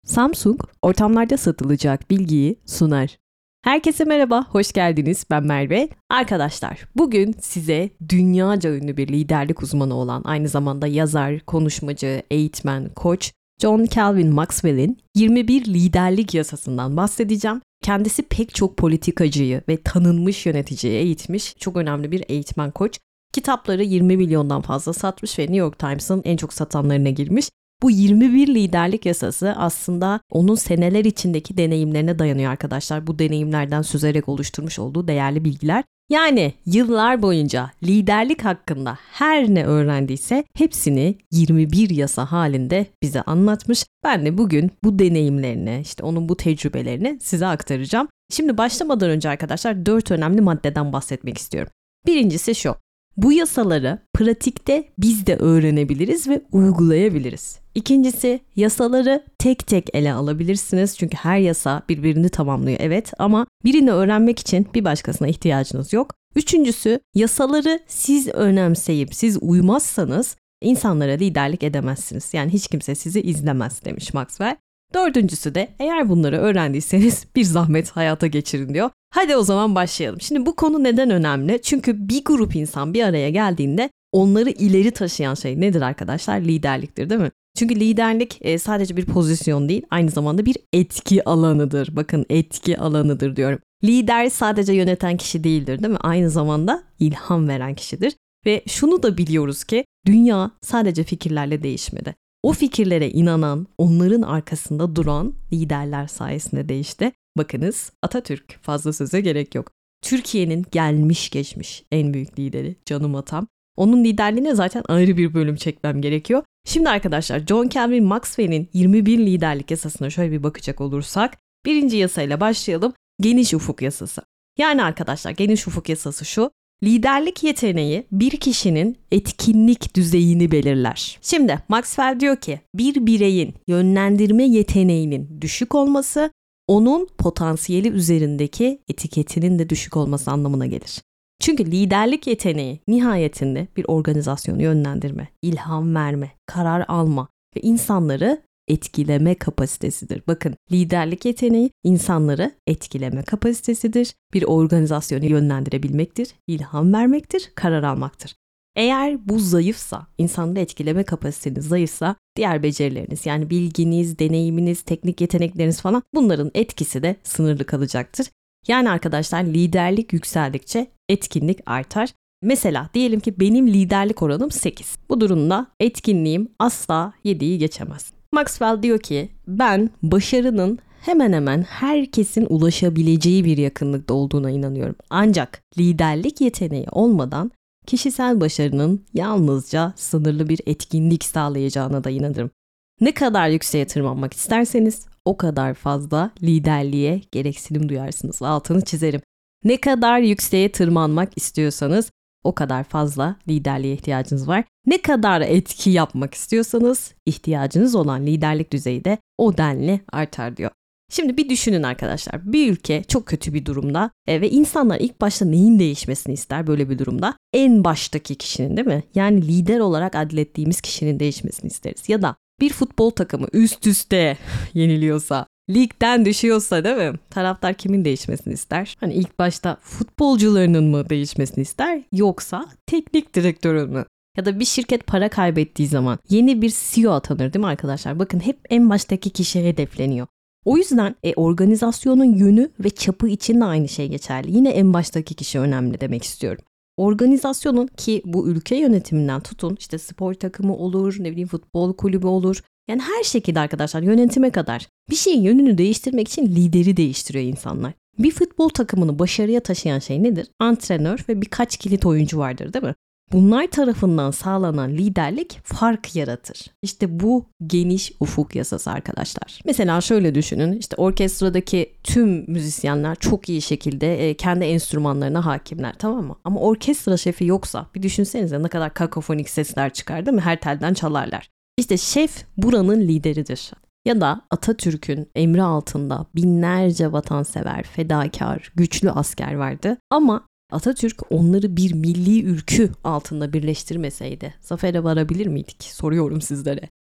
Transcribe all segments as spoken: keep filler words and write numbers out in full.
Samsung, ortamlarda satılacak bilgiyi sunar. Herkese merhaba, hoş geldiniz. Ben Merve. Arkadaşlar, bugün size dünyaca ünlü bir liderlik uzmanı olan, aynı zamanda yazar, konuşmacı, eğitmen, koç John Calvin Maxwell'in yirmi bir liderlik yasasından bahsedeceğim. Kendisi pek çok politikacıyı ve tanınmış yöneticiyi eğitmiş, çok önemli bir eğitmen koç. Kitapları yirmi milyondan fazla satmış ve New York Times'ın en çok satanlarına girmiş. Bu yirmi bir liderlik yasası aslında onun seneler içindeki deneyimlerine dayanıyor arkadaşlar. Bu deneyimlerden süzerek oluşturmuş olduğu değerli bilgiler. Yani yıllar boyunca liderlik hakkında her ne öğrendiyse hepsini yirmi bir yasa halinde bize anlatmış. Ben de bugün bu deneyimlerini, işte onun bu tecrübelerini size aktaracağım. Şimdi başlamadan önce arkadaşlar dört önemli maddeden bahsetmek istiyorum. Birincisi şu. Bu yasaları pratikte biz de öğrenebiliriz ve uygulayabiliriz. İkincisi, yasaları tek tek ele alabilirsiniz. Çünkü her yasa birbirini tamamlıyor, evet, ama birini öğrenmek için bir başkasına ihtiyacınız yok. Üçüncüsü, yasaları siz önemseyip siz uymazsanız insanlara liderlik edemezsiniz. Yani hiç kimse sizi izlemez demiş Maxwell. Dördüncüsü de eğer bunları öğrendiyseniz bir zahmet hayata geçirin diyor. Hadi o zaman başlayalım. Şimdi bu konu neden önemli? Çünkü bir grup insan bir araya geldiğinde onları ileri taşıyan şey nedir arkadaşlar? Liderliktir, değil mi? Çünkü liderlik e, sadece bir pozisyon değil, aynı zamanda bir etki alanıdır. Bakın, etki alanıdır diyorum. Lider sadece yöneten kişi değildir, değil mi? Aynı zamanda ilham veren kişidir. Ve şunu da biliyoruz ki dünya sadece fikirlerle değişmedi. O fikirlere inanan, onların arkasında duran liderler sayesinde değişti. Bakınız, Atatürk, fazla söze gerek yok. Türkiye'nin gelmiş geçmiş en büyük lideri, canım atam. Onun liderliğine zaten ayrı bir bölüm çekmem gerekiyor. Şimdi arkadaşlar, John Calvin Maxwell'in yirmi bir liderlik yasasına şöyle bir bakacak olursak, birinci yasayla başlayalım. Geniş ufuk yasası. Yani arkadaşlar, geniş ufuk yasası şu. Liderlik yeteneği bir kişinin etkinlik düzeyini belirler. Şimdi Maxwell diyor ki bir bireyin yönlendirme yeteneğinin düşük olması onun potansiyeli üzerindeki etiketinin de düşük olması anlamına gelir. Çünkü liderlik yeteneği nihayetinde bir organizasyonu yönlendirme, ilham verme, karar alma ve insanları etkileme kapasitesidir. Bakın, liderlik yeteneği insanları etkileme kapasitesidir. Bir organizasyonu yönlendirebilmektir, ilham vermektir, karar almaktır. Eğer bu zayıfsa, insanları etkileme kapasiteniz zayıfsa, diğer becerileriniz, yani bilginiz, deneyiminiz, teknik yetenekleriniz falan, bunların etkisi de sınırlı kalacaktır. Yani arkadaşlar, liderlik yükseldikçe etkinlik artar. Mesela diyelim ki benim liderlik oranım sekiz. Bu durumda etkinliğim asla yediyi geçemez. Maxwell diyor ki ben başarının hemen hemen herkesin ulaşabileceği bir yakınlıkta olduğuna inanıyorum. Ancak liderlik yeteneği olmadan kişisel başarının yalnızca sınırlı bir etkinlik sağlayacağına da inanırım. Ne kadar yükseğe tırmanmak isterseniz o kadar fazla liderliğe gereksinim duyarsınız. Altını çizerim. Ne kadar yükseğe tırmanmak istiyorsanız o kadar fazla liderliğe ihtiyacınız var. Ne kadar etki yapmak istiyorsanız ihtiyacınız olan liderlik düzeyi de o denli artar diyor. Şimdi bir düşünün arkadaşlar. Bir ülke çok kötü bir durumda e, ve insanlar ilk başta neyin değişmesini ister böyle bir durumda? En baştaki kişinin, değil mi? Yani lider olarak adlettiğimiz kişinin değişmesini isteriz. Ya da bir futbol takımı üst üste yeniliyorsa, ligden düşüyorsa, değil mi? Taraftar kimin değişmesini ister? Hani ilk başta futbolcularının mı değişmesini ister, yoksa teknik direktörün mü? Ya da bir şirket para kaybettiği zaman yeni bir C E O atanır, değil mi arkadaşlar? Bakın, hep en baştaki kişi hedefleniyor. O yüzden e, organizasyonun yönü ve çapı için de aynı şey geçerli. Yine en baştaki kişi önemli demek istiyorum. Organizasyonun, ki bu ülke yönetiminden tutun, işte spor takımı olur, ne bileyim futbol kulübü olur. Yani her şekilde arkadaşlar, yönetime kadar bir şeyin yönünü değiştirmek için lideri değiştiriyor insanlar. Bir futbol takımını başarıya taşıyan şey nedir? Antrenör ve birkaç kilit oyuncu vardır, değil mi? Bunlar tarafından sağlanan liderlik fark yaratır. İşte bu geniş ufuk yasası arkadaşlar. Mesela şöyle düşünün, işte orkestradaki tüm müzisyenler çok iyi şekilde kendi enstrümanlarına hakimler, tamam mı? Ama orkestra şefi yoksa bir düşünsenize ne kadar kakofonik sesler çıkar, değil mi? Her telden çalarlar. İşte şef buranın lideridir. Ya da Atatürk'ün emri altında binlerce vatansever, fedakar, güçlü asker vardı. Ama Atatürk onları bir milli ülkü altında birleştirmeseydi zafere varabilir miydik? Soruyorum sizlere.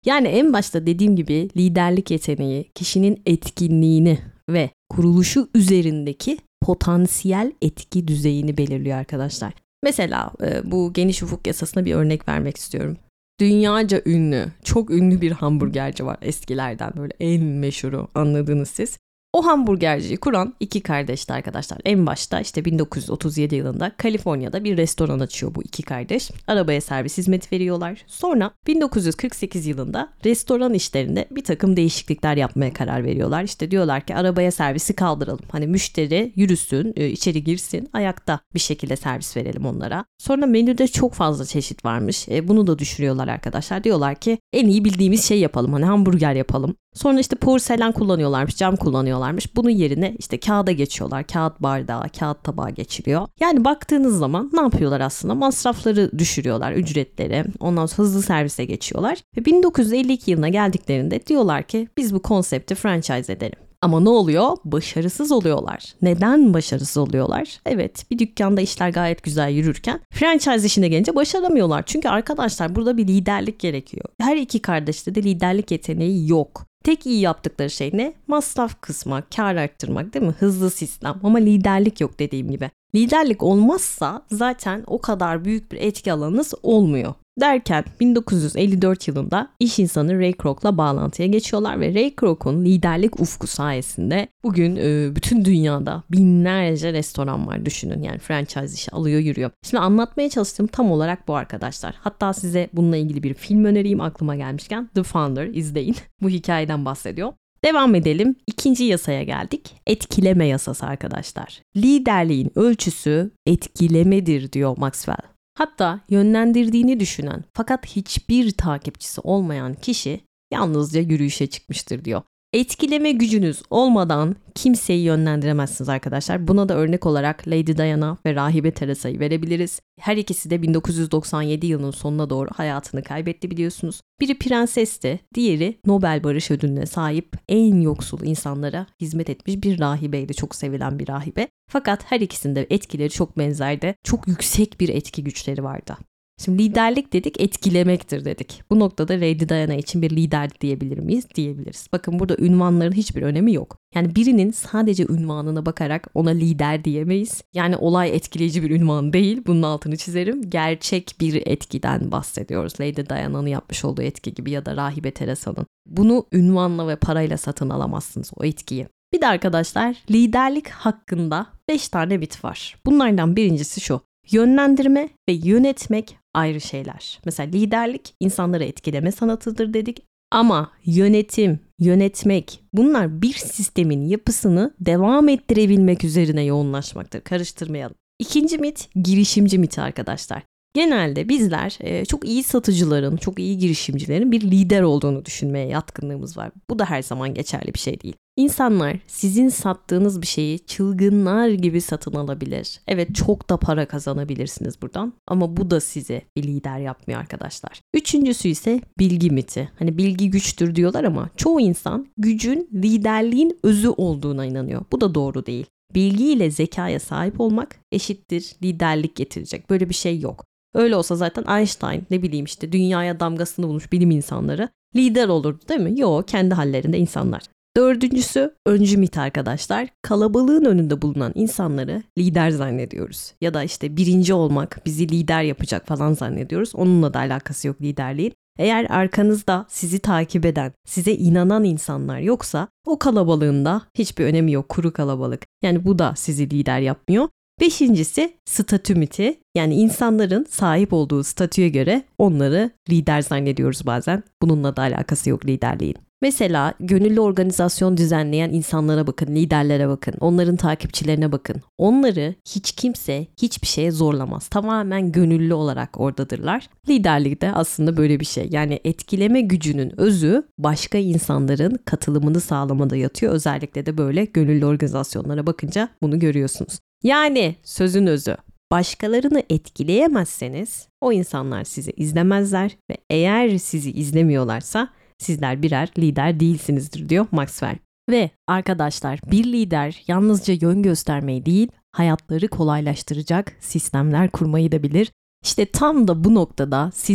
Yani en başta dediğim gibi liderlik yeteneği kişinin etkinliğini ve kuruluşu üzerindeki potansiyel etki düzeyini belirliyor arkadaşlar. Mesela bu geniş ufuk yasasına bir örnek vermek istiyorum. Dünyaca ünlü, çok ünlü bir hamburgerci var eskilerden, böyle en meşhuru, anladınız siz. O hamburgerciyi kuran iki kardeşti arkadaşlar. En başta işte bin dokuz yüz otuz yedi yılında Kaliforniya'da bir restoran açıyor bu iki kardeş. Arabaya servis hizmeti veriyorlar. Sonra bin dokuz yüz kırk sekiz yılında restoran işlerinde bir takım değişiklikler yapmaya karar veriyorlar. İşte diyorlar ki arabaya servisi kaldıralım. Hani müşteri yürüsün, içeri girsin, ayakta bir şekilde servis verelim onlara. Sonra menüde çok fazla çeşit varmış. E, bunu da düşürüyorlar arkadaşlar. Diyorlar ki en iyi bildiğimiz şey yapalım. Hani hamburger yapalım. Sonra işte porselen kullanıyorlarmış, cam kullanıyorlarmış. Bunun yerine işte kağıda geçiyorlar. Kağıt bardağı, kağıt tabağı geçiliyor. Yani baktığınız zaman ne yapıyorlar aslında? Masrafları düşürüyorlar, ücretleri. Ondan sonra hızlı servise geçiyorlar. Ve bin dokuz yüz elli iki yılına geldiklerinde diyorlar ki biz bu konsepti franchise edelim. Ama ne oluyor? Başarısız oluyorlar. Neden başarısız oluyorlar? Evet, bir dükkanda işler gayet güzel yürürken franchise işine gelince başaramıyorlar. Çünkü arkadaşlar burada bir liderlik gerekiyor. Her iki kardeşte de liderlik yeteneği yok. Tek iyi yaptıkları şey ne? Masraf kısmak, kar arttırmak, değil mi? Hızlı sistem, ama liderlik yok dediğim gibi. Liderlik olmazsa zaten o kadar büyük bir etki alanınız olmuyor. Derken bin dokuz yüz elli dört yılında iş insanı Ray Kroc'la bağlantıya geçiyorlar ve Ray Kroc'un liderlik ufku sayesinde bugün e, bütün dünyada binlerce restoran var, düşünün. Yani franchise işi alıyor yürüyor. Şimdi anlatmaya çalıştığım tam olarak bu arkadaşlar. Hatta size bununla ilgili bir film önereyim aklıma gelmişken. The Founder, izleyin. Bu hikayeden bahsediyor. Devam edelim. İkinci yasaya geldik. Etkileme yasası arkadaşlar. Liderliğin ölçüsü etkilemedir diyor Maxwell. Hatta yönlendirdiğini düşünen fakat hiçbir takipçisi olmayan kişi yalnızca yürüyüşe çıkmıştır diyor. Etkileme gücünüz olmadan kimseyi yönlendiremezsiniz arkadaşlar. Buna da örnek olarak Lady Diana ve Rahibe Teresa'yı verebiliriz. Her ikisi de bin dokuz yüz doksan yedi yılının sonuna doğru hayatını kaybetti biliyorsunuz. Biri prensesti, diğeri Nobel Barış Ödülü'ne sahip en yoksul insanlara hizmet etmiş bir rahibeydi. Çok sevilen bir rahibe. Fakat her ikisinde etkileri çok benzerdi. Çok yüksek bir etki güçleri vardı. Şimdi liderlik dedik, etkilemektir dedik. Bu noktada Lady Diana için bir lider diyebilir miyiz? Diyebiliriz. Bakın burada ünvanların hiçbir önemi yok. Yani birinin sadece ünvanına bakarak ona lider diyemeyiz. Yani olay etkileyici bir ünvan değil. Bunun altını çizerim. Gerçek bir etkiden bahsediyoruz. Lady Diana'nın yapmış olduğu etki gibi ya da Rahibe Teresa'nın. Bunu ünvanla ve parayla satın alamazsınız, o etkiyi. Bir de arkadaşlar, liderlik hakkında beş tane mit var. Bunlardan birincisi şu: yönlendirme ve yönetmek ayrı şeyler. Mesela liderlik insanları etkileme sanatıdır dedik. Ama yönetim, yönetmek, bunlar bir sistemin yapısını devam ettirebilmek üzerine yoğunlaşmaktır. Karıştırmayalım. İkinci mit, girişimci miti arkadaşlar. Genelde bizler e, çok iyi satıcıların, çok iyi girişimcilerin bir lider olduğunu düşünmeye yatkınlığımız var. Bu da her zaman geçerli bir şey değil. İnsanlar sizin sattığınız bir şeyi çılgınlar gibi satın alabilir. Evet, çok da para kazanabilirsiniz buradan, ama bu da sizi bir lider yapmıyor arkadaşlar. Üçüncüsü ise bilgi miti. Hani bilgi güçtür diyorlar ama çoğu insan gücün liderliğin özü olduğuna inanıyor. Bu da doğru değil. Bilgi ile zekaya sahip olmak eşittir liderlik getirecek. Böyle bir şey yok. Öyle olsa zaten Einstein, ne bileyim işte dünyaya damgasını vurmuş bilim insanları lider olurdu, değil mi? Yok, kendi hallerinde insanlar. Dördüncüsü öncü mit arkadaşlar. Kalabalığın önünde bulunan insanları lider zannediyoruz. Ya da işte birinci olmak bizi lider yapacak falan zannediyoruz. Onunla da alakası yok liderliğin. Eğer arkanızda sizi takip eden, size inanan insanlar yoksa o kalabalığın da hiçbir önemi yok, kuru kalabalık. Yani bu da sizi lider yapmıyor. Beşincisi statü miti. Yani insanların sahip olduğu statüye göre onları lider zannediyoruz bazen. Bununla da alakası yok liderliğin. Mesela gönüllü organizasyon düzenleyen insanlara bakın, liderlere bakın, onların takipçilerine bakın. Onları hiç kimse hiçbir şeye zorlamaz. Tamamen gönüllü olarak oradadırlar. Liderlik de aslında böyle bir şey. Yani etkileme gücünün özü başka insanların katılımını sağlamada yatıyor. Özellikle de böyle gönüllü organizasyonlara bakınca bunu görüyorsunuz. Yani sözün özü, başkalarını etkileyemezseniz o insanlar sizi izlemezler ve eğer sizi izlemiyorlarsa sizler birer lider değilsinizdir diyor Maxwell. Ve arkadaşlar, bir lider yalnızca yön göstermeyi değil, hayatları kolaylaştıracak sistemler kurmayı da bilir. İşte tam da bu noktada size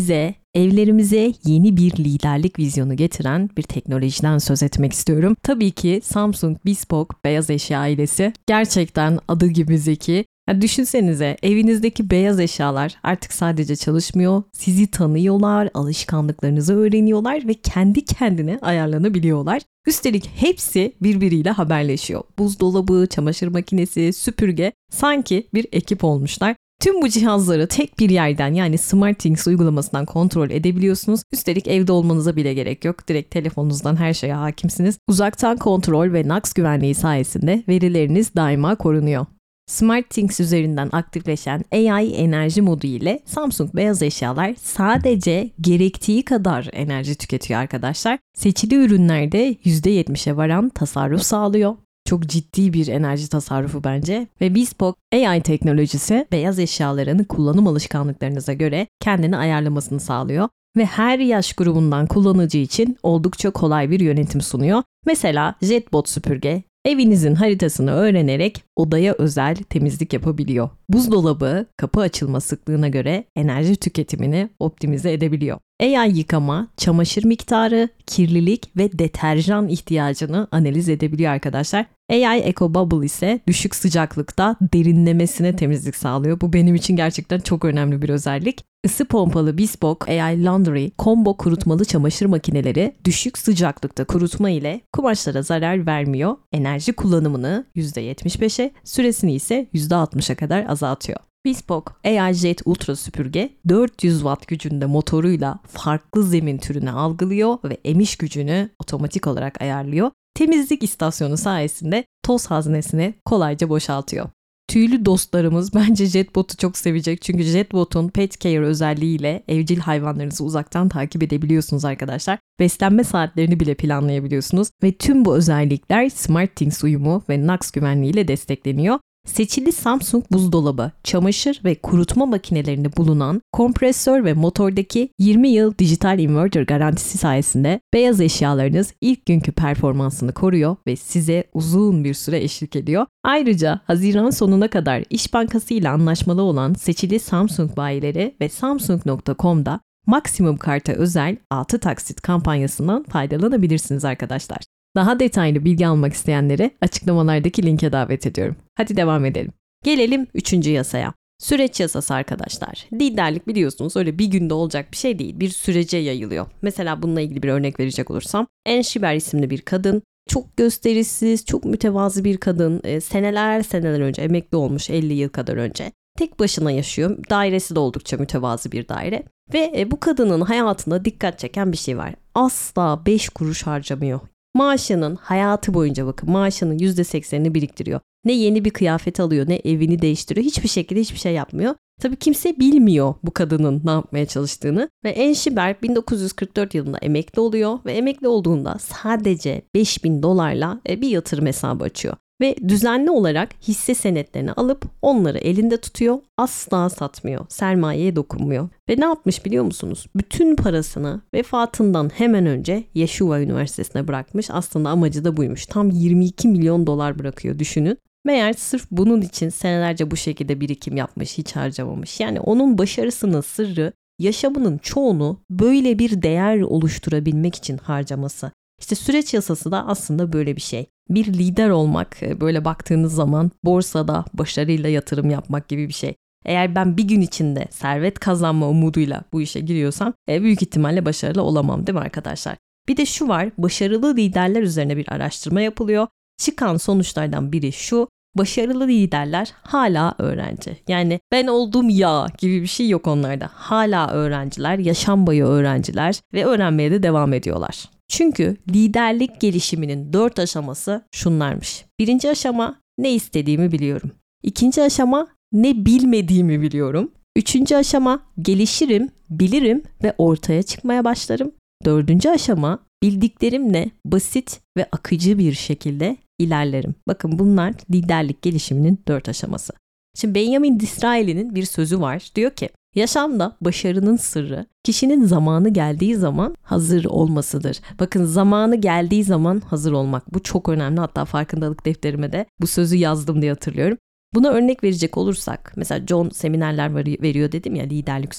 evlerimize yeni bir liderlik vizyonu getiren bir teknolojiden söz etmek istiyorum. Tabii ki Samsung Bespoke beyaz eşya ailesi. Gerçekten adı gibi zeki. Ya düşünsenize, evinizdeki beyaz eşyalar artık sadece çalışmıyor, sizi tanıyorlar, alışkanlıklarınızı öğreniyorlar ve kendi kendine ayarlanabiliyorlar. Üstelik hepsi birbiriyle haberleşiyor. Buzdolabı, çamaşır makinesi, süpürge sanki bir ekip olmuşlar. Tüm bu cihazları tek bir yerden, yani SmartThings uygulamasından kontrol edebiliyorsunuz. Üstelik evde olmanıza bile gerek yok. Direkt telefonunuzdan her şeye hakimsiniz. Uzaktan kontrol ve N A C güvenliği sayesinde verileriniz daima korunuyor. SmartThings üzerinden aktifleşen A I enerji modu ile Samsung beyaz eşyalar sadece gerektiği kadar enerji tüketiyor arkadaşlar. Seçili ürünlerde yüzde yetmişe varan tasarruf sağlıyor. Çok ciddi bir enerji tasarrufu bence. Ve Bespoke A I teknolojisi beyaz eşyaların kullanım alışkanlıklarınıza göre kendini ayarlamasını sağlıyor. Ve her yaş grubundan kullanıcı için oldukça kolay bir yönetim sunuyor. Mesela JetBot süpürge evinizin haritasını öğrenerek odaya özel temizlik yapabiliyor. Buzdolabı kapı açılma sıklığına göre enerji tüketimini optimize edebiliyor. A I yıkama, çamaşır miktarı, kirlilik ve deterjan ihtiyacını analiz edebiliyor arkadaşlar. A I Eco Bubble ise düşük sıcaklıkta derinlemesine temizlik sağlıyor. Bu benim için gerçekten çok önemli bir özellik. Isı pompalı Bespoke A I Laundry combo kurutmalı çamaşır makineleri düşük sıcaklıkta kurutma ile kumaşlara zarar vermiyor. Enerji kullanımını yüzde yetmiş beşe, süresini ise yüzde altmışa kadar azaltıyor. Bespoke A I Jet Ultra süpürge dört yüz watt gücünde motoruyla farklı zemin türünü algılıyor ve emiş gücünü otomatik olarak ayarlıyor. Temizlik istasyonu sayesinde toz haznesini kolayca boşaltıyor. Tüylü dostlarımız bence JetBot'u çok sevecek, çünkü JetBot'un Pet Care özelliğiyle evcil hayvanlarınızı uzaktan takip edebiliyorsunuz arkadaşlar. Beslenme saatlerini bile planlayabiliyorsunuz ve tüm bu özellikler SmartThings uyumu ve N A C güvenliğiyle destekleniyor. Seçili Samsung buzdolabı, çamaşır ve kurutma makinelerinde bulunan kompresör ve motordaki yirmi yıl dijital inverter garantisi sayesinde beyaz eşyalarınız ilk günkü performansını koruyor ve size uzun bir süre eşlik ediyor. Ayrıca Haziran sonuna kadar İş Bankası ile anlaşmalı olan seçili Samsung bayileri ve Samsung nokta com'da maksimum karta özel altı taksit kampanyasından faydalanabilirsiniz arkadaşlar. Daha detaylı bilgi almak isteyenleri açıklamalardaki linke davet ediyorum. Hadi devam edelim. Gelelim üçüncü yasaya. Süreç yasası arkadaşlar. Liderlik biliyorsunuz öyle bir günde olacak bir şey değil. Bir sürece yayılıyor. Mesela bununla ilgili bir örnek verecek olursam. Anne Schieber isimli bir kadın. Çok gösterişsiz, çok mütevazı bir kadın. E, seneler seneler önce emekli olmuş, elli yıl kadar önce. Tek başına yaşıyor. Dairesi de oldukça mütevazı bir daire. Ve e, bu kadının hayatında dikkat çeken bir şey var. Asla beş kuruş harcamıyor. Maaşının hayatı boyunca bakın maaşının yüzde seksenini biriktiriyor. Ne yeni bir kıyafet alıyor, ne evini değiştiriyor. Hiçbir şekilde hiçbir şey yapmıyor. Tabii kimse bilmiyor bu kadının ne yapmaya çalıştığını. Ve Anne Schieber bin dokuz yüz kırk dört yılında emekli oluyor ve emekli olduğunda sadece beş bin dolarla bir yatırım hesabı açıyor. Ve düzenli olarak hisse senetlerini alıp onları elinde tutuyor, asla satmıyor, sermayeye dokunmuyor. Ve ne yapmış biliyor musunuz? Bütün parasını vefatından hemen önce Yeshua Üniversitesi'ne bırakmış. Aslında amacı da buymuş. Tam yirmi iki milyon dolar bırakıyor, düşünün. Meğer sırf bunun için senelerce bu şekilde birikim yapmış, hiç harcamamış. Yani onun başarısının sırrı yaşamının çoğunu böyle bir değer oluşturabilmek için harcaması. İşte süreç yasası da aslında böyle bir şey. Bir lider olmak, böyle baktığınız zaman borsada başarıyla yatırım yapmak gibi bir şey. Eğer ben bir gün içinde servet kazanma umuduyla bu işe giriyorsam büyük ihtimalle başarılı olamam, değil mi arkadaşlar? Bir de şu var, başarılı liderler üzerine bir araştırma yapılıyor. Çıkan sonuçlardan biri şu: başarılı liderler hala öğrenci. Yani ben oldum ya gibi bir şey yok onlarda. Hala öğrenciler, yaşam boyu öğrenciler ve öğrenmeye de devam ediyorlar. Çünkü liderlik gelişiminin dört aşaması şunlarmış. Birinci aşama, ne istediğimi biliyorum. İkinci aşama, ne bilmediğimi biliyorum. Üçüncü aşama, gelişirim, bilirim ve ortaya çıkmaya başlarım. Dördüncü aşama, bildiklerimle basit ve akıcı bir şekilde ilerlerim. Bakın bunlar liderlik gelişiminin dört aşaması. Şimdi Benjamin Disraeli'nin bir sözü var. Diyor ki, yaşamda başarının sırrı kişinin zamanı geldiği zaman hazır olmasıdır. Bakın, zamanı geldiği zaman hazır olmak. Bu çok önemli. Hatta farkındalık defterime de bu sözü yazdım diye hatırlıyorum. Buna örnek verecek olursak, mesela John seminerler veriyor dedim ya liderlik üzerine.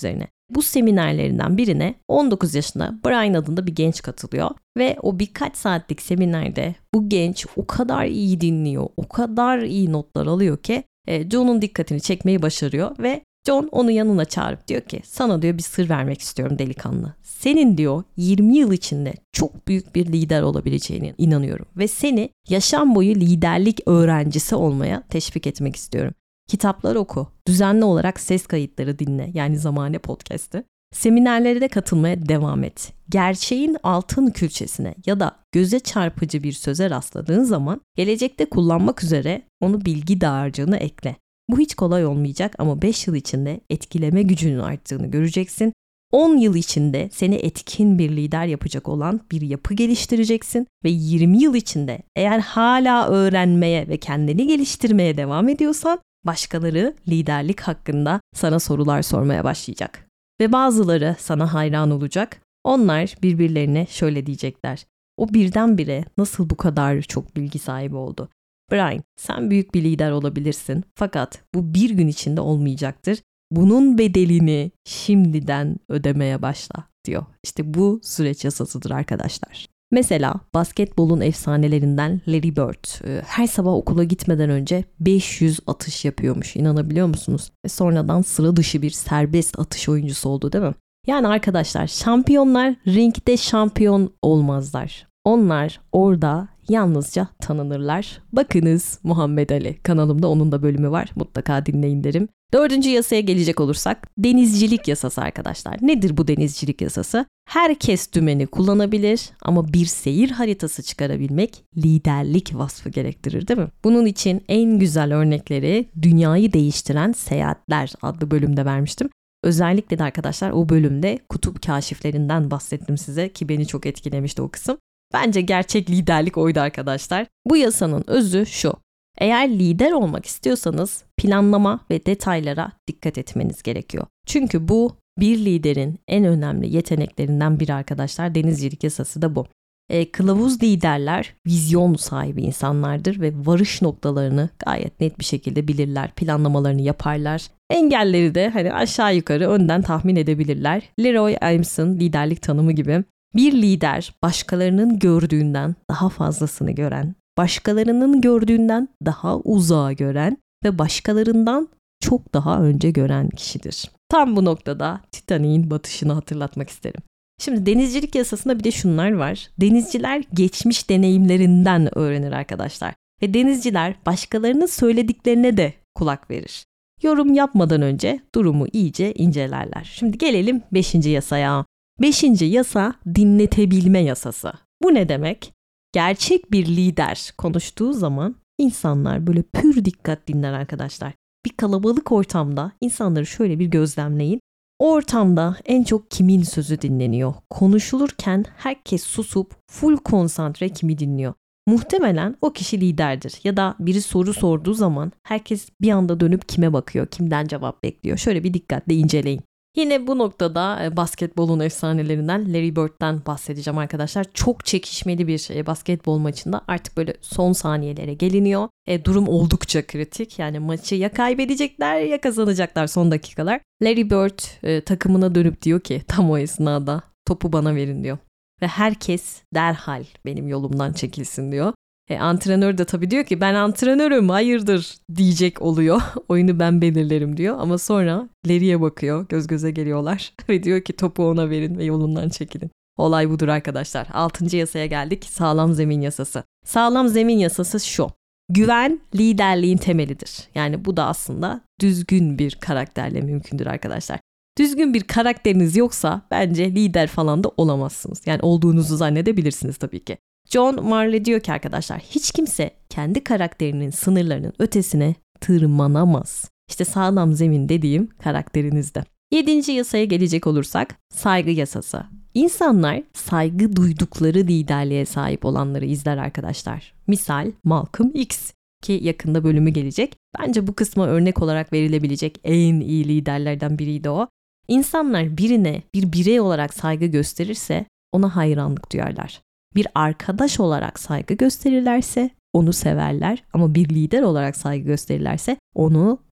Bu seminerlerinden birine on dokuz yaşında Brian adında bir genç katılıyor ve o birkaç saatlik seminerde bu genç o kadar iyi dinliyor, o kadar iyi notlar alıyor ki John'un dikkatini çekmeyi başarıyor ve John onu yanına çağırıp diyor ki sana diyor bir sır vermek istiyorum delikanlı. Senin diyor yirmi yıl içinde çok büyük bir lider olabileceğine inanıyorum ve seni yaşam boyu liderlik öğrencisi olmaya teşvik etmek istiyorum. Kitaplar oku, düzenli olarak ses kayıtları dinle yani Zamane Podcast'ı. Seminerlere de katılmaya devam et. Gerçeğin altın külçesine ya da göze çarpıcı bir söze rastladığın zaman gelecekte kullanmak üzere onu bilgi dağarcığına ekle. Bu hiç kolay olmayacak ama beş yıl içinde etkileme gücünün arttığını göreceksin. on yıl içinde seni etkin bir lider yapacak olan bir yapı geliştireceksin ve yirmi yıl içinde eğer hala öğrenmeye ve kendini geliştirmeye devam ediyorsan başkaları liderlik hakkında sana sorular sormaya başlayacak. Ve bazıları sana hayran olacak. Onlar birbirlerine şöyle diyecekler. O birdenbire nasıl bu kadar çok bilgi sahibi oldu? Brian, sen büyük bir lider olabilirsin fakat bu bir gün içinde olmayacaktır. Bunun bedelini şimdiden ödemeye başla diyor. İşte bu süreç yasasıdır arkadaşlar. Mesela basketbolun efsanelerinden Larry Bird her sabah okula gitmeden önce beş yüz atış yapıyormuş. İnanabiliyor musunuz? Ve sonradan sıra dışı bir serbest atış oyuncusu oldu değil mi? Yani arkadaşlar şampiyonlar ringde şampiyon olmazlar. Onlar orada yalnızca tanınırlar. Bakınız Muhammed Ali. Kanalımda onun da bölümü var. Mutlaka dinleyin derim. Dördüncü yasaya gelecek olursak denizcilik yasası arkadaşlar. Nedir bu denizcilik yasası? Herkes dümeni kullanabilir ama bir seyir haritası çıkarabilmek liderlik vasfı gerektirir değil mi? Bunun için en güzel örnekleri Dünyayı Değiştiren Seyahatler adlı bölümde vermiştim. Özellikle de arkadaşlar o bölümde kutup kaşiflerinden bahsettim size ki beni çok etkilemişti o kısım. Bence gerçek liderlik oydu arkadaşlar. Bu yasanın özü şu. Eğer lider olmak istiyorsanız planlama ve detaylara dikkat etmeniz gerekiyor. Çünkü bu bir liderin en önemli yeteneklerinden biri arkadaşlar. Denizcilik yasası da bu. E, kılavuz liderler vizyon sahibi insanlardır ve varış noktalarını gayet net bir şekilde bilirler. Planlamalarını yaparlar. Engelleri de hani aşağı yukarı önden tahmin edebilirler. Leroy Amos'un liderlik tanımı gibi. Bir lider başkalarının gördüğünden daha fazlasını gören, başkalarının gördüğünden daha uzağa gören ve başkalarından çok daha önce gören kişidir. Tam bu noktada Titanic'in batışını hatırlatmak isterim. Şimdi denizcilik yasasında bir de şunlar var. Denizciler geçmiş deneyimlerinden öğrenir arkadaşlar. Ve denizciler başkalarının söylediklerine de kulak verir. Yorum yapmadan önce durumu iyice incelerler. Şimdi gelelim beşinci yasaya. Beşinci yasa dinletebilme yasası. Bu ne demek? Gerçek bir lider konuştuğu zaman insanlar böyle pür dikkat dinler arkadaşlar. Bir kalabalık ortamda insanları şöyle bir gözlemleyin. O ortamda en çok kimin sözü dinleniyor? Konuşulurken herkes susup full konsantre kimi dinliyor? Muhtemelen o kişi liderdir. Ya da biri soru sorduğu zaman herkes bir anda dönüp kime bakıyor, kimden cevap bekliyor? Şöyle bir dikkatle inceleyin. Yine bu noktada basketbolun efsanelerinden Larry Bird'den bahsedeceğim arkadaşlar. Çok çekişmeli bir basketbol maçında artık böyle son saniyelere geliniyor. E, durum oldukça kritik. Yani maçı ya kaybedecekler ya kazanacaklar son dakikalar. Larry Bird e, takımına dönüp diyor ki tam o esnada topu bana verin diyor. Ve herkes derhal benim yolumdan çekilsin diyor. E, antrenör de tabii diyor ki ben antrenörüm hayırdır diyecek oluyor. Oyunu ben belirlerim diyor ama sonra Larry'e bakıyor, göz göze geliyorlar ve diyor ki topu ona verin ve yolundan çekilin. Olay budur arkadaşlar. Altıncı yasaya geldik, sağlam zemin yasası. Sağlam zemin yasası şu. Güven liderliğin temelidir. Yani bu da aslında düzgün bir karakterle mümkündür arkadaşlar. Düzgün bir karakteriniz yoksa bence lider falan da olamazsınız. Yani olduğunuzu zannedebilirsiniz tabii ki. John Marley diyor ki arkadaşlar hiç kimse kendi karakterinin sınırlarının ötesine tırmanamaz. İşte sağlam zemin dediğim karakterinizde. Yedinci yasaya gelecek olursak saygı yasası. İnsanlar saygı duydukları liderliğe sahip olanları izler arkadaşlar. Misal Malcolm X ki yakında bölümü gelecek. Bence bu kısma örnek olarak verilebilecek en iyi liderlerden biriydi o. İnsanlar birine bir birey olarak saygı gösterirse ona hayranlık duyarlar. Bir arkadaş olarak saygı gösterirlerse onu severler ama bir lider olarak saygı gösterirlerse onu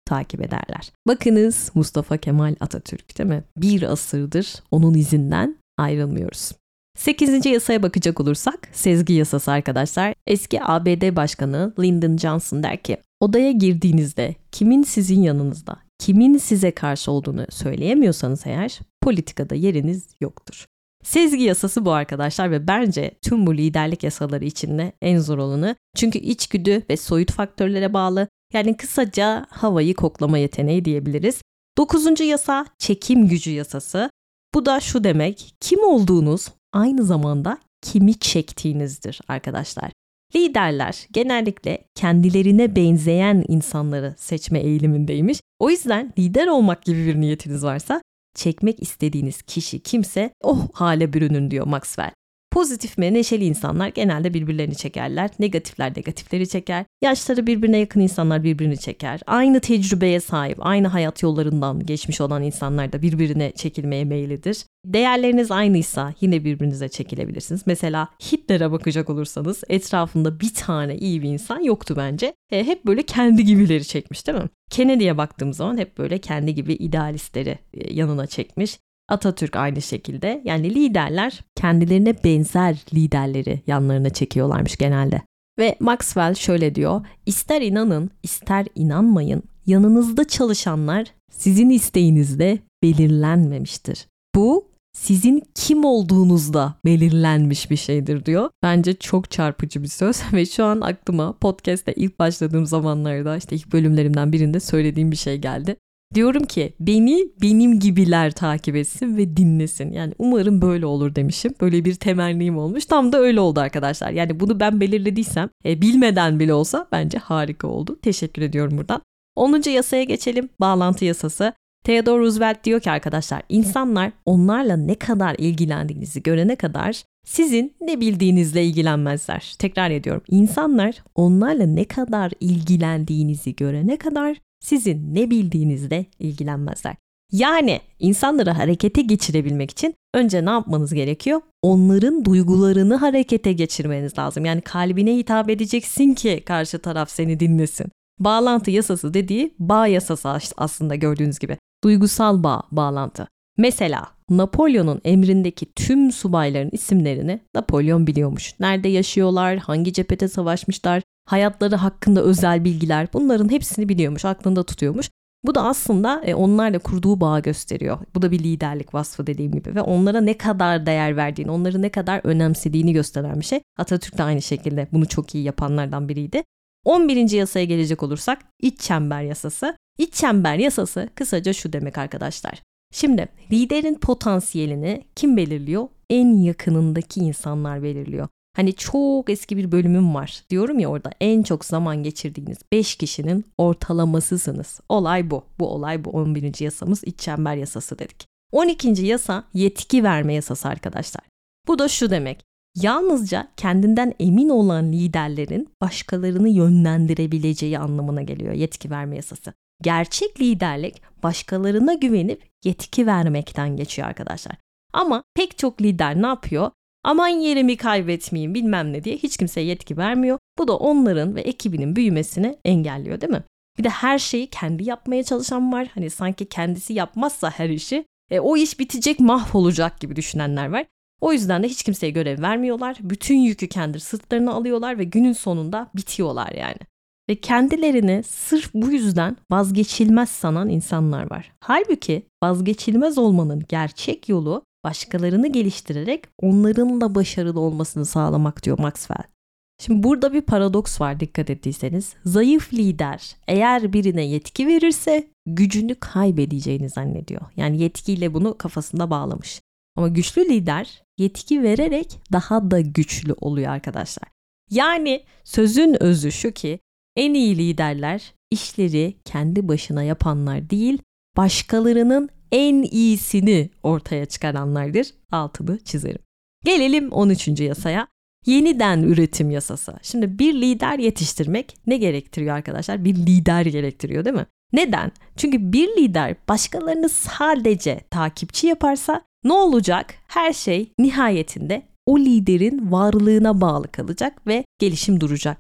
takip ederler. Bakınız Mustafa Kemal Atatürk, değil mi? Bir asırdır onun izinden ayrılmıyoruz. sekizinci yasaya bakacak olursak sezgi yasası arkadaşlar. Eski A B D Başkanı Lyndon Johnson der ki odaya girdiğinizde kimin sizin yanınızda, kimin size karşı olduğunu söyleyemiyorsanız eğer politikada yeriniz yoktur. Sezgi yasası bu arkadaşlar ve bence tüm bu liderlik yasaları içinde en zor olanı. Çünkü içgüdü ve soyut faktörlere bağlı. Yani kısaca havayı koklama yeteneği diyebiliriz. Dokuzuncu yasa çekim gücü yasası. Bu da şu demek, kim olduğunuz aynı zamanda kimi çektiğinizdir arkadaşlar. Liderler genellikle kendilerine benzeyen insanları seçme eğilimindeymiş. O yüzden lider olmak gibi bir niyetiniz varsa çekmek istediğiniz kişi kimse o hale bürünün diyor Maxwell. Pozitif ve neşeli insanlar genelde birbirlerini çekerler. Negatifler negatifleri çeker. Yaşları birbirine yakın insanlar birbirini çeker. Aynı tecrübeye sahip, aynı hayat yollarından geçmiş olan insanlar da birbirine çekilmeye meyillidir. Değerleriniz aynıysa yine birbirinize çekilebilirsiniz. Mesela Hitler'e bakacak olursanız etrafında bir tane iyi bir insan yoktu bence. E, hep böyle kendi gibileri çekmiş, değil mi? Kennedy'ye baktığım zaman hep böyle kendi gibi idealistleri e, yanına çekmiş. Atatürk aynı şekilde. Yani liderler kendilerine benzer liderleri yanlarına çekiyorlarmış genelde. Ve Maxwell şöyle diyor, ister inanın ister inanmayın yanınızda çalışanlar sizin isteğinizde belirlenmemiştir. Bu sizin kim olduğunuzda belirlenmiş bir şeydir diyor. Bence çok çarpıcı bir söz ve şu an aklıma podcast'te ilk başladığım zamanlarda işte ilk bölümlerimden birinde söylediğim bir şey geldi. Diyorum ki beni benim gibiler takip etsin ve dinlesin. Yani umarım böyle olur demişim. Böyle bir temennim olmuş. Tam da öyle oldu arkadaşlar. Yani bunu ben belirlediysem e, bilmeden bile olsa bence harika oldu. Teşekkür ediyorum buradan. onuncu yasaya geçelim. Bağlantı yasası. Theodore Roosevelt diyor ki arkadaşlar insanlar onlarla ne kadar ilgilendiğinizi görene kadar sizin ne bildiğinizle ilgilenmezler. Tekrar ediyorum. İnsanlar onlarla ne kadar ilgilendiğinizi görene kadar sizin ne bildiğinizle ilgilenmezler. Yani insanları harekete geçirebilmek için önce ne yapmanız gerekiyor? Onların duygularını harekete geçirmeniz lazım. Yani kalbine hitap edeceksin ki karşı taraf seni dinlesin. Bağlantı yasası dediği bağ yasası aslında gördüğünüz gibi. Duygusal bağ, bağlantı. Mesela Napolyon'un emrindeki tüm subayların isimlerini Napolyon biliyormuş. Nerede yaşıyorlar, hangi cephede savaşmışlar, hayatları hakkında özel bilgiler, bunların hepsini biliyormuş, aklında tutuyormuş. Bu da aslında e, onlarla kurduğu bağı gösteriyor. Bu da bir liderlik vasfı dediğim gibi ve onlara ne kadar değer verdiğini, onları ne kadar önemsediğini gösteren bir şey. Atatürk de aynı şekilde bunu çok iyi yapanlardan biriydi. on birinci yasaya gelecek olursak iç çember yasası. İç çember yasası kısaca şu demek arkadaşlar. Şimdi liderin potansiyelini kim belirliyor? En yakınındaki insanlar belirliyor. Hani çok eski bir bölümüm var. Diyorum ya orada en çok zaman geçirdiğiniz beş kişinin ortalamasısınız. Olay bu. Bu olay bu. on birinci yasamız iç çember yasası dedik. on ikinci yasa yetki verme yasası arkadaşlar. Bu da şu demek. Yalnızca kendinden emin olan liderlerin başkalarını yönlendirebileceği anlamına geliyor yetki verme yasası. Gerçek liderlik başkalarına güvenip yetki vermekten geçiyor arkadaşlar. Ama pek çok lider ne yapıyor? Aman yerimi kaybetmeyeyim bilmem ne diye hiç kimseye yetki vermiyor. Bu da onların ve ekibinin büyümesini engelliyor değil mi? Bir de her şeyi kendi yapmaya çalışan var. Hani sanki kendisi yapmazsa her işi e, o iş bitecek, mahvolacak gibi düşünenler var. O yüzden de hiç kimseye görev vermiyorlar. Bütün yükü kendi sırtlarına alıyorlar ve günün sonunda bitiyorlar yani. Ve kendilerini sırf bu yüzden vazgeçilmez sanan insanlar var. Halbuki vazgeçilmez olmanın gerçek yolu başkalarını geliştirerek onların da başarılı olmasını sağlamak diyor Maxwell. Şimdi burada bir paradoks var dikkat ettiyseniz. Zayıf lider eğer birine yetki verirse gücünü kaybedeceğini zannediyor. Yani yetkiyle bunu kafasında bağlamış. Ama güçlü lider yetki vererek daha da güçlü oluyor arkadaşlar. Yani sözün özü şu ki en iyi liderler işleri kendi başına yapanlar değil, başkalarının en iyisini ortaya çıkaranlardır. Altını çizerim. Gelelim on üçüncü yasaya. Yeniden üretim yasası. Şimdi bir lider yetiştirmek ne gerektiriyor arkadaşlar? Bir lider gerektiriyor değil mi? Neden? Çünkü bir lider başkalarını sadece takipçi yaparsa ne olacak? Her şey nihayetinde o liderin varlığına bağlı kalacak ve gelişim duracak.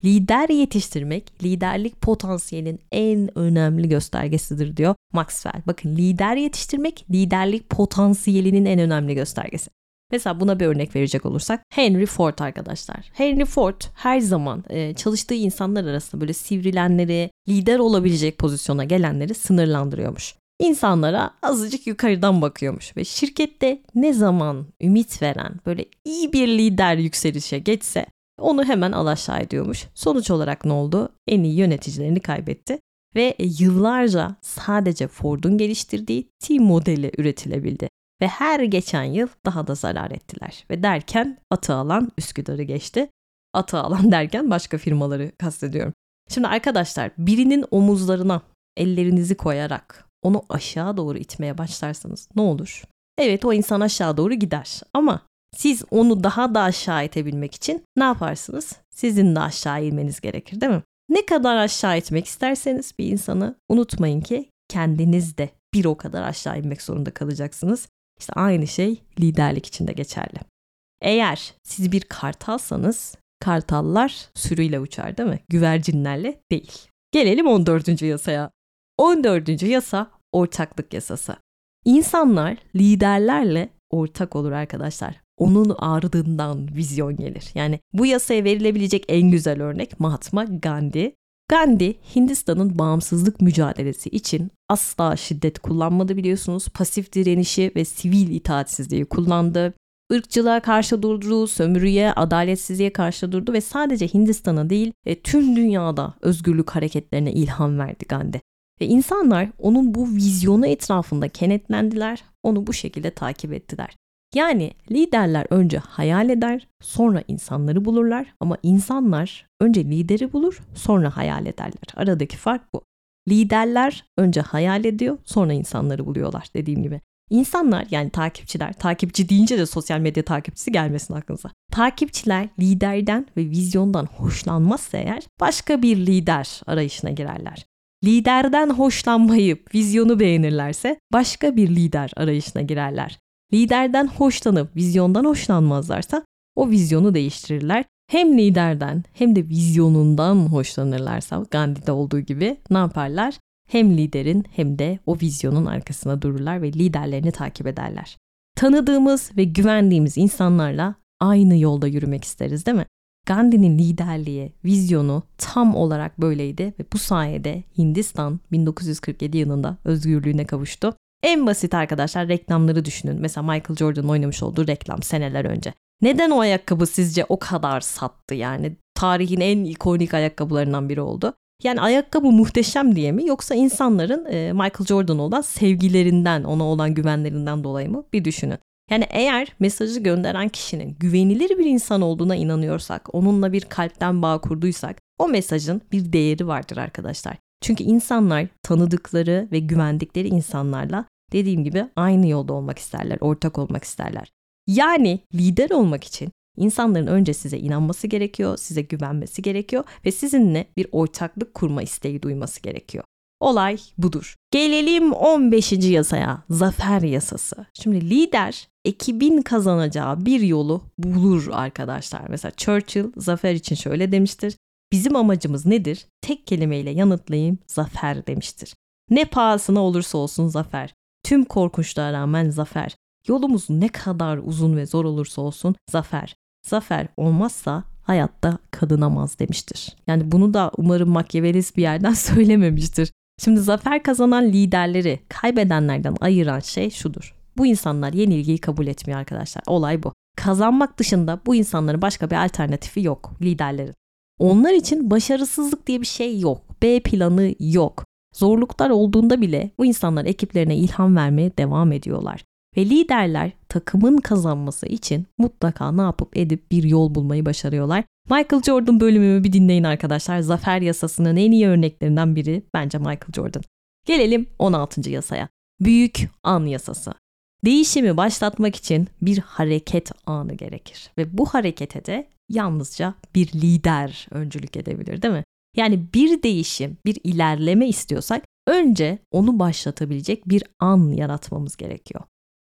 Lider yetiştirmek liderlik potansiyelinin en önemli göstergesidir diyor Maxwell. Bakın, lider yetiştirmek liderlik potansiyelinin en önemli göstergesi. Mesela buna bir örnek verecek olursak Henry Ford arkadaşlar. Henry Ford her zaman e, çalıştığı insanlar arasında böyle sivrilenleri, lider olabilecek pozisyona gelenleri sınırlandırıyormuş. İnsanlara azıcık yukarıdan bakıyormuş ve şirkette ne zaman ümit veren böyle iyi bir lider yükselişe geçse onu hemen alaşağı ediyormuş. Sonuç olarak ne oldu? En iyi yöneticilerini kaybetti ve yıllarca sadece Ford'un geliştirdiği T modeli üretilebildi. Ve her geçen yıl daha da zarar ettiler. Ve derken atı alan Üsküdar'ı geçti. Atı alan derken başka firmaları kastediyorum. Şimdi arkadaşlar, birinin omuzlarına ellerinizi koyarak onu aşağı doğru itmeye başlarsanız ne olur? Evet, o insan aşağı doğru gider ama siz onu daha da aşağı itebilmek için ne yaparsınız? Sizin de aşağı inmeniz gerekir, değil mi? Ne kadar aşağı itmek isterseniz bir insanı unutmayın ki kendiniz de bir o kadar aşağı inmek zorunda kalacaksınız. İşte aynı şey liderlik için de geçerli. Eğer siz bir kartalsanız kartallar sürüyle uçar, değil mi? Güvercinlerle değil. Gelelim on dördüncü yasaya. on dördüncü yasa ortaklık yasası. İnsanlar liderlerle ortak olur arkadaşlar. Onun ardından vizyon gelir. Yani bu yasaya verilebilecek en güzel örnek Mahatma Gandhi. Gandhi, Hindistan'ın bağımsızlık mücadelesi için asla şiddet kullanmadı biliyorsunuz. Pasif direnişi ve sivil itaatsizliği kullandı. Irkçılığa karşı durdu, sömürüye, adaletsizliğe karşı durdu ve sadece Hindistan'a değil e, tüm dünyada özgürlük hareketlerine ilham verdi Gandhi. Ve insanlar onun bu vizyonu etrafında kenetlendiler, onu bu şekilde takip ettiler. Yani liderler önce hayal eder, sonra insanları bulurlar ama insanlar önce lideri bulur, sonra hayal ederler. Aradaki fark bu. Liderler önce hayal ediyor, sonra insanları buluyorlar dediğim gibi. İnsanlar, yani takipçiler, takipçi deyince de sosyal medya takipçisi gelmesin aklınıza. Takipçiler liderden ve vizyondan hoşlanmazsa eğer başka bir lider arayışına girerler. Liderden hoşlanmayıp vizyonu beğenirlerse başka bir lider arayışına girerler. Liderden hoşlanıp vizyondan hoşlanmazlarsa o vizyonu değiştirirler. Hem liderden hem de vizyonundan hoşlanırlarsa Gandhi'de olduğu gibi ne yaparlar? Hem liderin hem de o vizyonun arkasına dururlar ve liderlerini takip ederler. Tanıdığımız ve güvendiğimiz insanlarla aynı yolda yürümek isteriz, değil mi? Gandhi'nin liderliği, vizyonu tam olarak böyleydi ve bu sayede Hindistan bin dokuz yüz kırk yedi yılında özgürlüğüne kavuştu. En basit arkadaşlar, reklamları düşünün. Mesela Michael Jordan'ın oynamış olduğu reklam seneler önce. Neden o ayakkabı sizce o kadar sattı yani? Tarihin en ikonik ayakkabılarından biri oldu. Yani ayakkabı muhteşem diye mi, yoksa insanların e, Michael Jordan'a olan sevgilerinden, ona olan güvenlerinden dolayı mı? Bir düşünün. Yani eğer mesajı gönderen kişinin güvenilir bir insan olduğuna inanıyorsak, onunla bir kalpten bağ kurduysak o mesajın bir değeri vardır arkadaşlar. Çünkü insanlar tanıdıkları ve güvendikleri insanlarla dediğim gibi aynı yolda olmak isterler, ortak olmak isterler. Yani lider olmak için insanların önce size inanması gerekiyor, size güvenmesi gerekiyor ve sizinle bir ortaklık kurma isteği duyması gerekiyor. Olay budur. Gelelim on beşinci yasaya, zafer yasası. Şimdi lider ekibin kazanacağı bir yolu bulur arkadaşlar. Mesela Churchill zafer için şöyle demiştir. Bizim amacımız nedir? Tek kelimeyle yanıtlayayım, zafer demiştir. Ne pahasına olursa olsun zafer. Tüm korkunçluğa rağmen zafer. Yolumuz ne kadar uzun ve zor olursa olsun zafer. Zafer olmazsa hayatta kadınamaz demiştir. Yani bunu da umarım Machiavellist bir yerden söylememiştir. Şimdi zafer kazanan liderleri kaybedenlerden ayıran şey şudur. Bu insanlar yenilgiyi kabul etmiyor arkadaşlar. Olay bu. Kazanmak dışında bu insanların başka bir alternatifi yok liderlerin. Onlar için başarısızlık diye bir şey yok. B planı yok. Zorluklar olduğunda bile bu insanlar ekiplerine ilham vermeye devam ediyorlar. Ve liderler takımın kazanması için mutlaka ne yapıp edip bir yol bulmayı başarıyorlar. Michael Jordan bölümümü bir dinleyin arkadaşlar. Zafer yasasının en iyi örneklerinden biri bence Michael Jordan. Gelelim on altıncı yasaya. Büyük an yasası. Değişimi başlatmak için bir hareket anı gerekir. Ve bu harekete de yalnızca bir lider öncülük edebilir, değil mi? Yani bir değişim, bir ilerleme istiyorsak önce onu başlatabilecek bir an yaratmamız gerekiyor.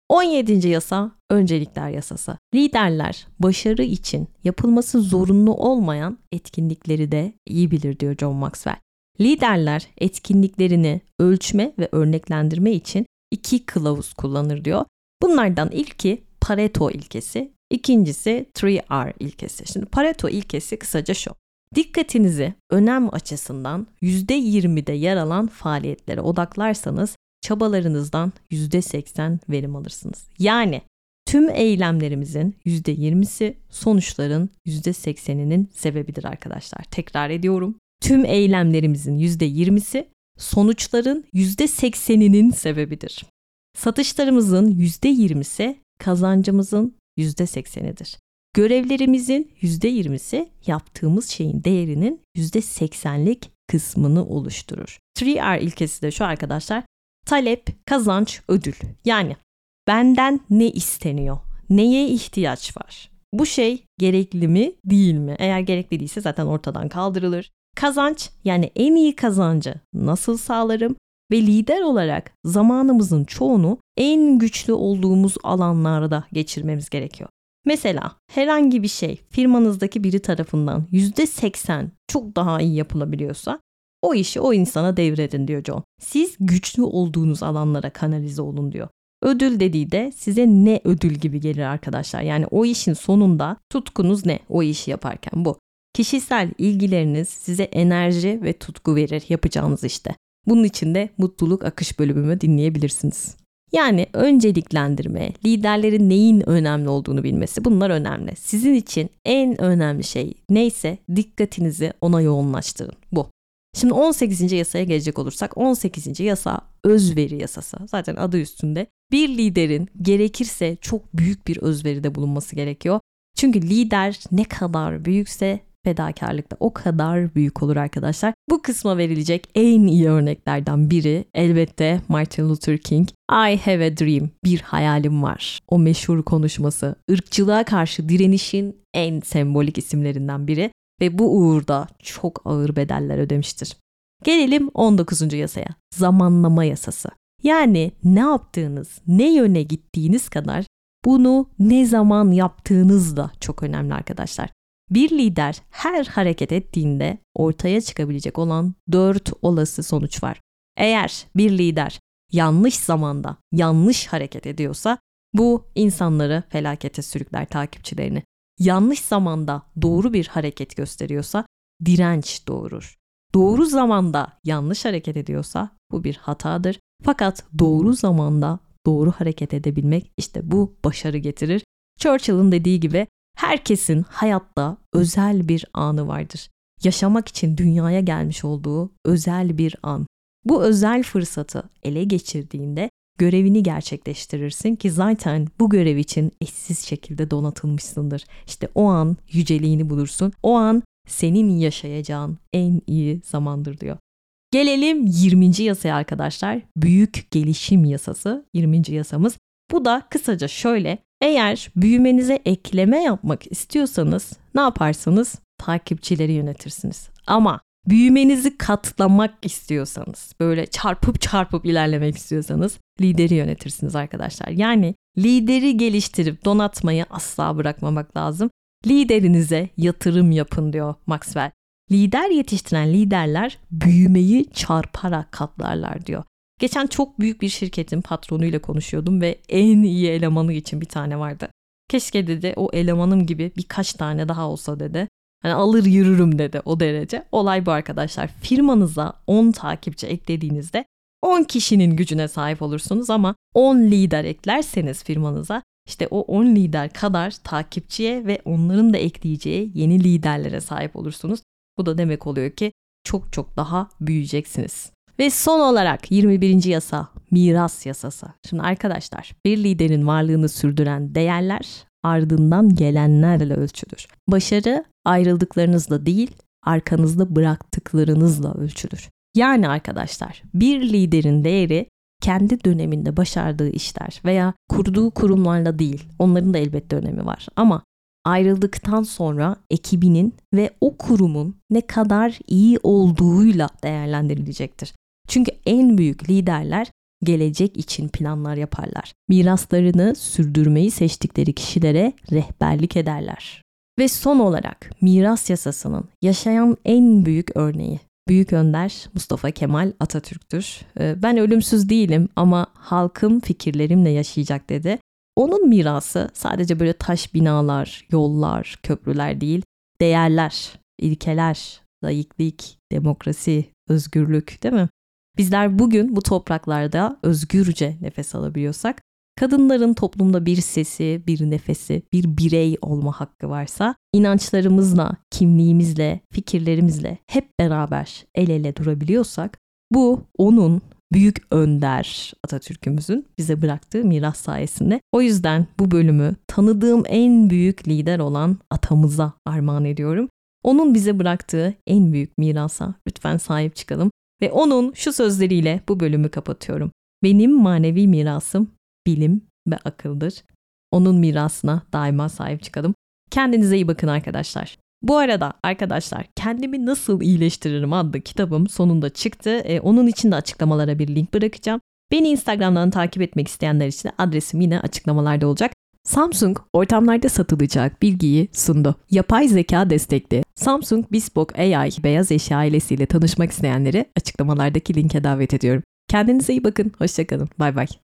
on yedinci yasa öncelikler yasası. Liderler başarı için yapılması zorunlu olmayan etkinlikleri de iyi bilir diyor John Maxwell. Liderler etkinliklerini ölçme ve örneklendirme için iki kılavuz kullanır diyor. Bunlardan ilki Pareto ilkesi, ikincisi üç R ilkesi. Şimdi Pareto ilkesi kısaca şu. Dikkatinizi önem açısından yüzde yirmide yer alan faaliyetlere odaklarsanız çabalarınızdan yüzde seksen verim alırsınız. Yani tüm eylemlerimizin yüzde yirmisi sonuçların yüzde sekseninin sebebidir arkadaşlar. Tekrar ediyorum. Tüm eylemlerimizin yüzde yirmisi sonuçların yüzde sekseninin sebebidir. Satışlarımızın yüzde yirmisi kazancımızın yüzde seksenidir. Görevlerimizin yüzde yirmisi yaptığımız şeyin değerinin yüzde seksenlik kısmını oluşturur. üç R ilkesi de şu arkadaşlar. Talep, kazanç, ödül. Yani benden ne isteniyor? Neye ihtiyaç var? Bu şey gerekli mi, değil mi? Eğer gerekli değilse zaten ortadan kaldırılır. Kazanç, yani en iyi kazancı nasıl sağlarım? Ve lider olarak zamanımızın çoğunu en güçlü olduğumuz alanlarda geçirmemiz gerekiyor. Mesela herhangi bir şey firmanızdaki biri tarafından yüzde seksen çok daha iyi yapılabiliyorsa o işi o insana devredin diyor John. Siz güçlü olduğunuz alanlara kanalize olun diyor. Ödül dediği de size ne ödül gibi gelir arkadaşlar. Yani o işin sonunda tutkunuz ne o işi yaparken bu. Kişisel ilgileriniz size enerji ve tutku verir yapacağınız işte. Bunun için de mutluluk akış bölümümü dinleyebilirsiniz. Yani önceliklendirme, liderlerin neyin önemli olduğunu bilmesi bunlar önemli. Sizin için en önemli şey neyse dikkatinizi ona yoğunlaştırın. Bu. Şimdi on sekizinci yasaya gelecek olursak on sekizinci yasa özveri yasası. Zaten adı üstünde. Bir liderin gerekirse çok büyük bir özveride bulunması gerekiyor. Çünkü lider ne kadar büyükse fedakarlık da o kadar büyük olur arkadaşlar. Bu kısma verilecek en iyi örneklerden biri elbette Martin Luther King. I have a dream, bir hayalim var. O meşhur konuşması, ırkçılığa karşı direnişin en sembolik isimlerinden biri ve bu uğurda çok ağır bedeller ödemiştir. Gelelim on dokuzuncu yasaya, zamanlama yasası. Yani ne yaptığınız, ne yöne gittiğiniz kadar bunu ne zaman yaptığınız da çok önemli arkadaşlar. Bir lider her hareket ettiğinde ortaya çıkabilecek olan dört olası sonuç var. Eğer bir lider yanlış zamanda yanlış hareket ediyorsa bu insanları felakete sürükler takipçilerini. Yanlış zamanda doğru bir hareket gösteriyorsa direnç doğurur. Doğru zamanda yanlış hareket ediyorsa bu bir hatadır. Fakat doğru zamanda doğru hareket edebilmek işte bu başarı getirir. Churchill'ın dediği gibi herkesin hayatta özel bir anı vardır. Yaşamak için dünyaya gelmiş olduğu özel bir an. Bu özel fırsatı ele geçirdiğinde görevini gerçekleştirirsin ki zaten bu görev için eşsiz şekilde donatılmışsındır. İşte o an yüceliğini bulursun. O an senin yaşayacağın en iyi zamandır diyor. Gelelim yirminci yasaya arkadaşlar. Büyük gelişim yasası yirminci yasamız. Bu da kısaca şöyle. Eğer büyümenize ekleme yapmak istiyorsanız ne yaparsınız? Takipçileri yönetirsiniz. Ama büyümenizi katlamak istiyorsanız, böyle çarpıp çarpıp ilerlemek istiyorsanız lideri yönetirsiniz arkadaşlar. Yani lideri geliştirip donatmayı asla bırakmamak lazım. Liderinize yatırım yapın diyor Maxwell. Lider yetiştiren liderler büyümeyi çarparak katlarlar diyor. Geçen çok büyük bir şirketin patronuyla konuşuyordum ve en iyi elemanı için bir tane vardı. Keşke dedi o elemanım gibi birkaç tane daha olsa dedi. Hani alır yürürüm dedi o derece. Olay bu arkadaşlar. Firmanıza on takipçi eklediğinizde on kişinin gücüne sahip olursunuz ama on lider eklerseniz firmanıza işte o on lider kadar takipçiye ve onların da ekleyeceği yeni liderlere sahip olursunuz. Bu da demek oluyor ki çok çok daha büyüyeceksiniz. Ve son olarak yirmi birinci yasa, miras yasası. Şimdi arkadaşlar bir liderin varlığını sürdüren değerler ardından gelenlerle ölçülür. Başarı ayrıldıklarınızla değil, arkanızda bıraktıklarınızla ölçülür. Yani arkadaşlar bir liderin değeri kendi döneminde başardığı işler veya kurduğu kurumlarla değil, onların da elbette önemi var. Ama ayrıldıktan sonra ekibinin ve o kurumun ne kadar iyi olduğuyla değerlendirilecektir. Çünkü en büyük liderler gelecek için planlar yaparlar. Miraslarını sürdürmeyi seçtikleri kişilere rehberlik ederler. Ve son olarak miras yasasının yaşayan en büyük örneği Büyük Önder Mustafa Kemal Atatürk'tür. Ben ölümsüz değilim ama halkım fikirlerimle yaşayacak dedi. Onun mirası sadece böyle taş binalar, yollar, köprüler değil, değerler, ilkeler, laiklik, demokrasi, özgürlük, değil mi? Bizler bugün bu topraklarda özgürce nefes alabiliyorsak, kadınların toplumda bir sesi, bir nefesi, bir birey olma hakkı varsa, inançlarımızla, kimliğimizle, fikirlerimizle hep beraber el ele durabiliyorsak, bu onun büyük önder Atatürk'ümüzün bize bıraktığı miras sayesinde. O yüzden bu bölümü tanıdığım en büyük lider olan atamıza armağan ediyorum. Onun bize bıraktığı en büyük mirasa lütfen sahip çıkalım ve onun şu sözleriyle bu bölümü kapatıyorum. Benim manevi mirasım bilim ve akıldır. Onun mirasına daima sahip çıkalım. Kendinize iyi bakın arkadaşlar. Bu arada arkadaşlar Kendimi Nasıl İyileştiririm adlı kitabım sonunda çıktı. Ee, onun için de açıklamalara bir link bırakacağım. Beni Instagram'dan takip etmek isteyenler için adresim yine açıklamalarda olacak. Samsung ortamlarda satılacak bilgiyi sundu. Yapay zeka destekli Samsung Bespoke A I beyaz eşya ailesiyle tanışmak isteyenleri açıklamalardaki linke davet ediyorum. Kendinize iyi bakın. Hoşça kalın. Bay bay.